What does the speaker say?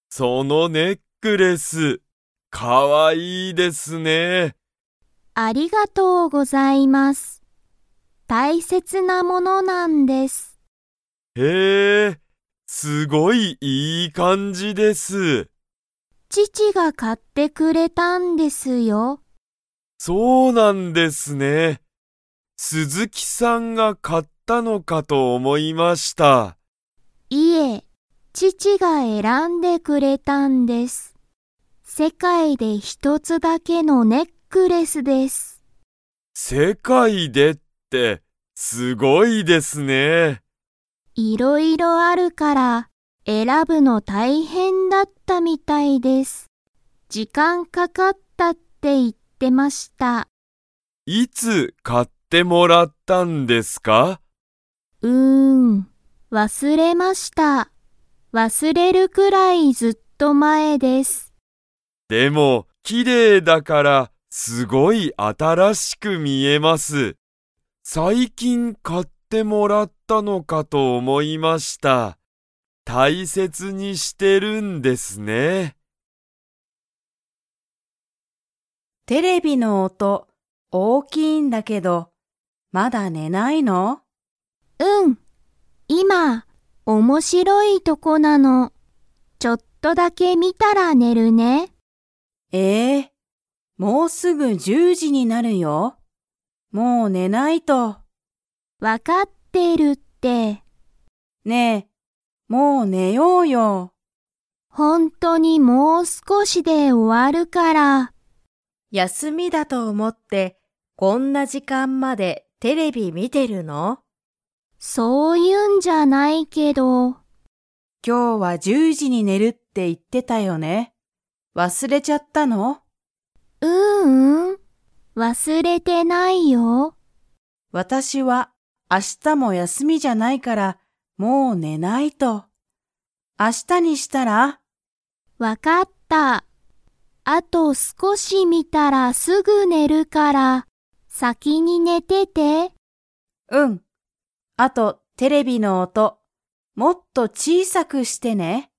そのネックレス、かわいいですね。 ありがとうございます。大切なものなんです。 へえ、すごいいい感じです。 父が買ってくれたんですよ。 そうなんですね。鈴木さんが買ったのかと思いました。 いえ、父が選んでくれたんです。世界で一つだけのネックレスです。 世界でってすごいですね。 いろいろあるから選ぶの大変だったみたいです。時間かかったって言ってました。 いつ買ってもらったんですか？ 忘れました。忘れるくらいずっと前です。 でも、綺麗だからすごい新しく見えます。最近買ってもらったのかと思いました。大切にしてるんですね。 テレビの音大きいんだけど、まだ寝ないの？ 今、面白いとこなの。ちょっとだけ見たら寝るね。 もうすぐ10時になるよ。もう寝ないと。 わかってるって。 ねえ、もう寝ようよ。 本当にもう少しで終わるから。 休みだと思って、こんな時間までテレビ見てるの？ そういうんじゃないけど。 今日は10時に寝るって言ってたよね。忘れちゃったの？ 忘れてないよ。 私は明日も休みじゃないからもう寝ないと。明日にしたら？ わかった。あと少し見たらすぐ寝るから、先に寝てて。 あとテレビの音、もっと小さくしてね。